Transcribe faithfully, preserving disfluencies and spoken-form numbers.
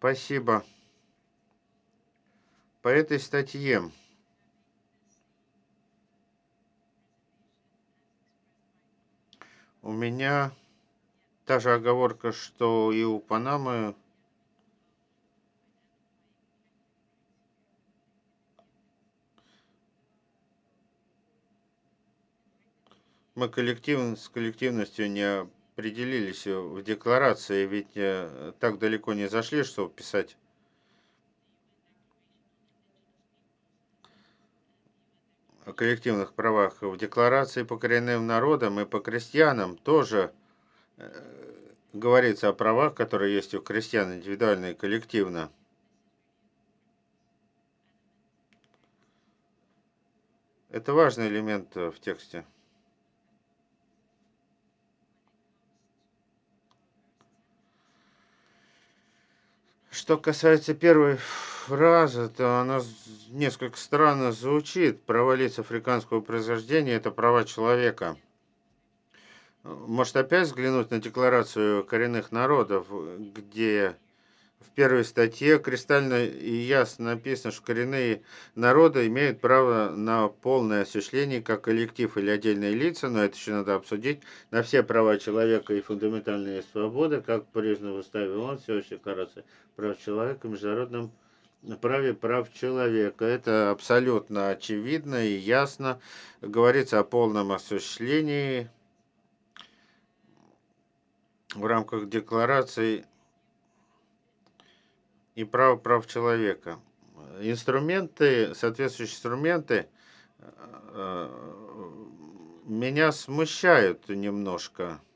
Спасибо. По этой статье у меня та же оговорка, что и у Панамы. Мы коллектив, с коллективностью не определились э, в декларации, ведь э, так далеко не зашли, чтобы писать о коллективных правах. В декларации по коренным народам и по крестьянам тоже э, говорится о правах, которые есть у крестьян индивидуально и коллективно. Это важный элемент э, в тексте. Что касается первой фразы, то она з- несколько странно звучит. Права лиц африканского происхождения– это права человека. Может опять взглянуть на декларацию коренных народов, где в первой статье кристально и ясно написано, что коренные народы имеют право на полное осуществление как коллектив или отдельные лица, но это еще надо обсудить, на все права человека и фундаментальные свободы, как признано в Уставе ООН, Всеобщей декларации прав человека, Международном праве прав человека. Это абсолютно очевидно и ясно. Говорится о полном осуществлении в рамках декларации и права прав человека. Инструменты, соответствующие инструменты э, меня смущают немножко.